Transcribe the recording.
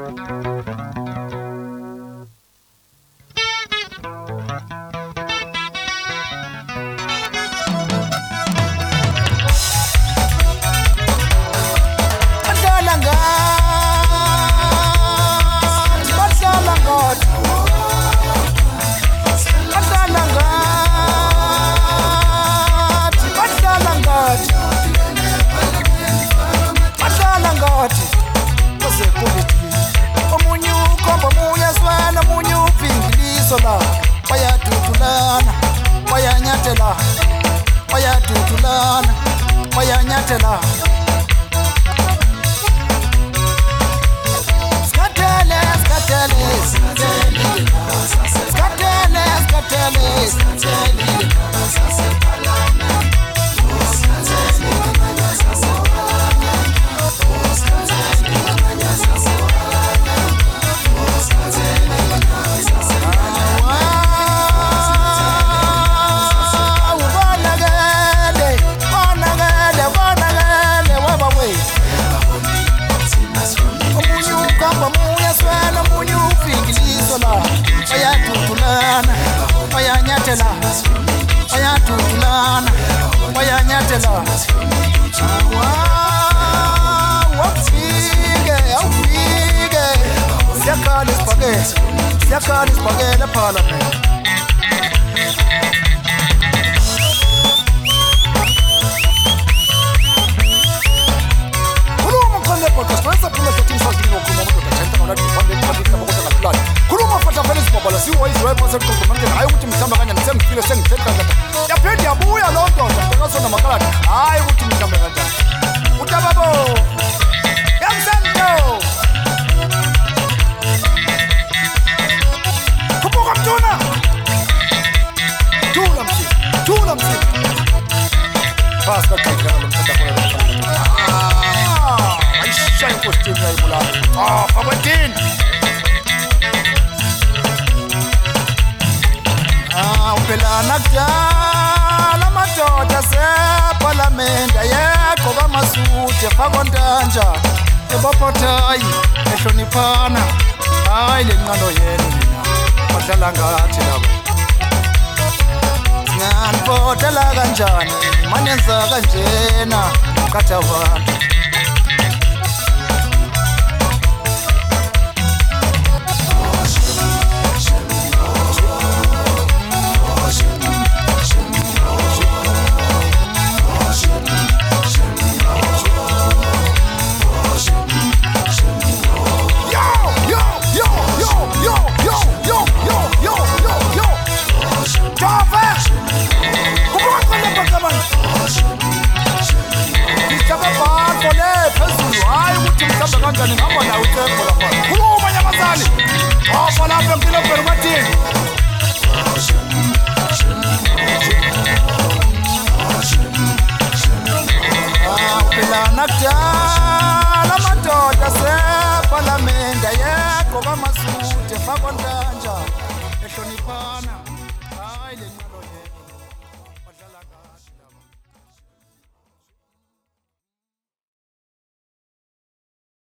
Bayatutulana, bayanyatela, bayatutulana, bayanyatela. Skatele, skatele, skatele, skatele, skatele, skatele. Bayatutulana, bayanyatela, bayatutulana, bayanyatela. Awufike, awufike. Siyakhala isibhakela eParliament. Khuluma fatha phela isibhabhala siwoyizwe phose kuqoqomanje hayi ukuthi mhlamba kanjani sengifile sengithetha kanjani yaphinde yabuya lo ndoda akasona makalada hayi ukuthi mhlamba kanjani utababo yamsento kubuka mtuna tula msi basta kagala mtata kwa aisha ikostini ya ibula fabatin Upelana kudala madoda seParliament ayekho kaMasuthe faka ontanja ebopothayi ehloniphana hayi le nqando yenu nina badlala ngathi labo nganibotela kanjani manenza kanjena katha abantu kanjani ngihamba nawe uThembo lapha khuluma nyamazane wafa lapha empilo permatini uphelana kudala madoda seParliament ayekho kaMasuthe faka ontanja ehloniphana hayi le